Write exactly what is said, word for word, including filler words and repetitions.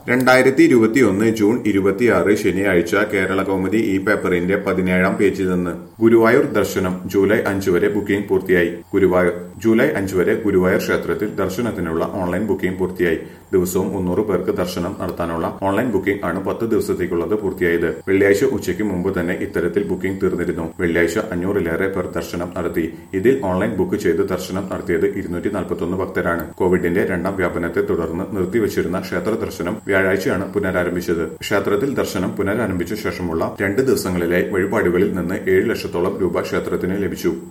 രണ്ടായിരത്തി ഇരുപത്തിയൊന്ന് ജൂൺ ഇരുപത്തിയാറ് ശനിയാഴ്ച കേരള കൗമുദി ഈ പേപ്പറിന്റെ പതിനേഴാം പേജിൽ നിന്ന് ഗുരുവായൂർ ദർശനം ജൂലൈ അഞ്ച് വരെ ബുക്കിംഗ് പൂർത്തിയായി. ഗുരുവായൂർ ജൂലൈ അഞ്ച് വരെ ഗുരുവായൂർ ക്ഷേത്രത്തിൽ ദർശനത്തിനുള്ള ഓൺലൈൻ ബുക്കിംഗ് പൂർത്തിയായി. ദിവസവും മുന്നൂറ് പേർക്ക് ദർശനം നടത്താനുള്ള ഓൺലൈൻ ബുക്കിംഗ് ആണ് പത്ത് ദിവസത്തേക്കുള്ളത് പൂർത്തിയായത്. വെള്ളിയാഴ്ച ഉച്ചയ്ക്ക് മുമ്പ് തന്നെ ഇത്തരത്തിൽ ബുക്കിംഗ് തീർന്നിരുന്നു. വെള്ളിയാഴ്ച അഞ്ഞൂറിലേറെ പേർ ദർശനം നടത്തി. ഇതിൽ ഓൺലൈൻ ബുക്ക് ചെയ്ത് ദർശനം നടത്തിയത് ഇരുന്നൂറ്റി നാൽപ്പത്തൊന്ന് ഭക്തരാണ്. കോവിഡിന്റെ രണ്ടാം വ്യാപനത്തെ തുടർന്ന് നിർത്തിവച്ചിരുന്ന ക്ഷേത്ര ദർശനം വ്യാഴാഴ്ചയാണ് പുനരാരംഭിച്ചത്. ക്ഷേത്രത്തിൽ ദർശനം പുനരാരംഭിച്ച ശേഷമുള്ള രണ്ട് ദിവസങ്ങളിലെ വഴിപാടുകളിൽ നിന്ന് ഏഴ് ലക്ഷത്തോളം രൂപ ക്ഷേത്രത്തിന് ലഭിച്ചു.